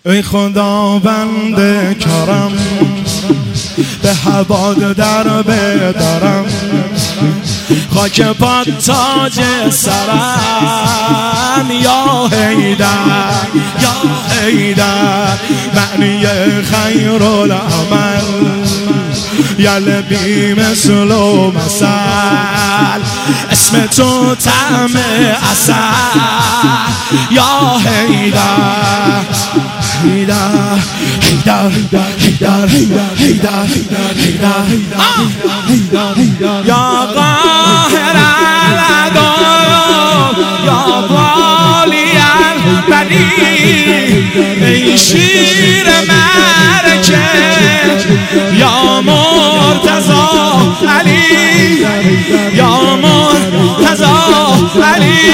ای خداوند کرم، به هواد در بدرم، خاک پاد تاج سرم. یا حیدر یا حیدر، معنی خیر العمل، یلبی مثل و مثل، اسم تو طعم عسل. یا حیدر حیدر حیدر حیدر حیدر حیدر، یا قاهر العدو، یا والی البنی، ای شیر مرکز، یا مرتضی علی، یا مرتضی علی.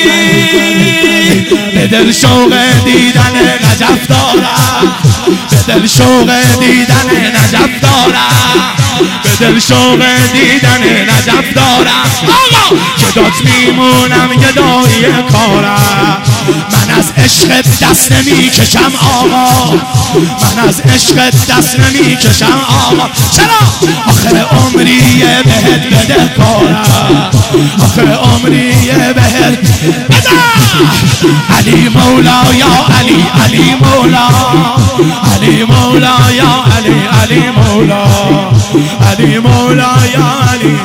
به دل شوق دیدن نجف دارم، به دل شوق دیدن نجف دارم، به دل شوق دیدن نجف دارم. آقا که داد میمونم گدایی کارم، من از عشق دست نمی کشم آقا، من از عشق دست نمی کشم آقا. چرا؟ آخر عمریه بهت بده کارم، آخر عمریه بهت بده. علی مولا یا علی، علی مولا، علی مولا یا علی، علی مولا، علی مولا یا علی.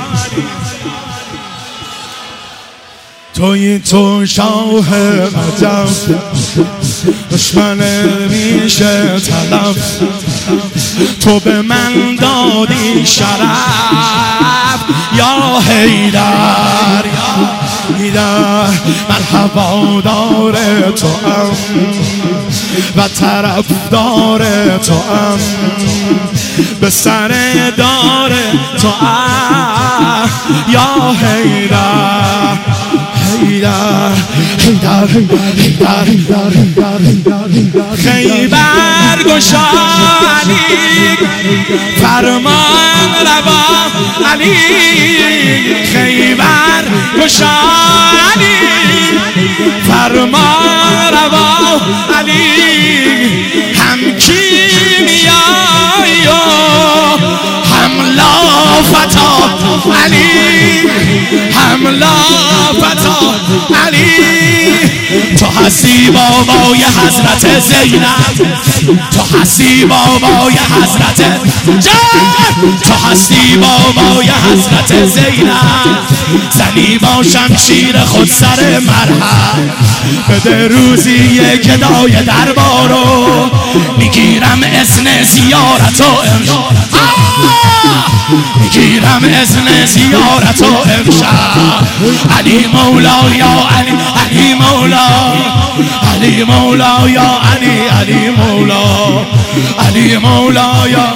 توی تو شاه نجف، دشمن میشه تلف، تو به من دادی شرف. یا حیدر یا حیدر، من هوادار تو ام و طرفدار تو ام، به سر دار تو ام. یا حیدر حیدر حیدر حیدر خیبر گشا علی، فرمان روا علی، خیبر گشا علی، فرمان روا علی. هم کیمیایی و هم لافتا علی، هم لافتا علی. تو هستی بابای حضرت زینب، تو هستی بابای حضرت جان، تو هستی بابای حضرت زینب. زنی با شمشیر خود سر مرهم، بده روزی یک گدای دربارو، میگیرم اذن زیارت و میگیرم اذن زیارت و امشب. علی مولا یا علی، علی مولا، علی مولا یا علی، علی مولا، علی مولا یا.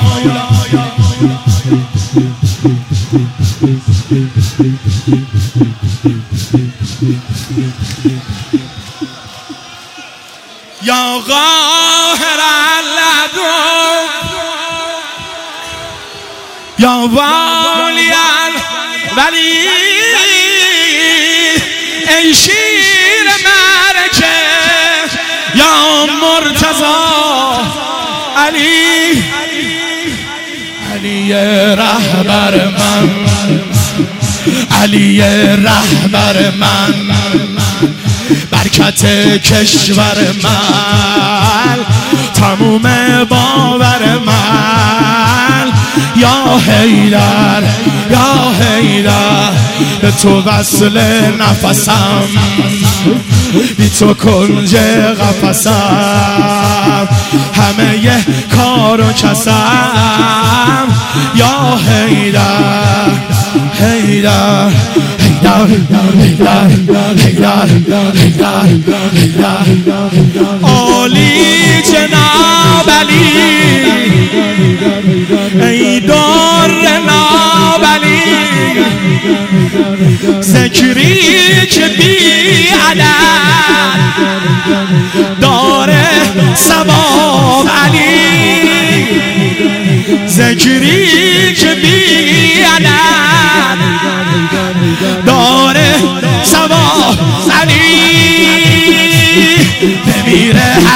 یا قاهر العدو، یا والی الولی، ای شیر مرکز، یا مرتضی علی، علی رهبر من، علی رهبر من، برکت کشور من، تموم باور من. یا حیدر یا حیدر، به تو وصل نفسم، بی تو کنج قفسم، همه ی کار و کسم. یا حیدر حیدر حیدر حیدر حیدر حیدر عالی جناب علی، ای در ناب علی، ذکری که بی عدد داره ثواب علی، ذکری که بی عدد داره ثواب علی. بمیره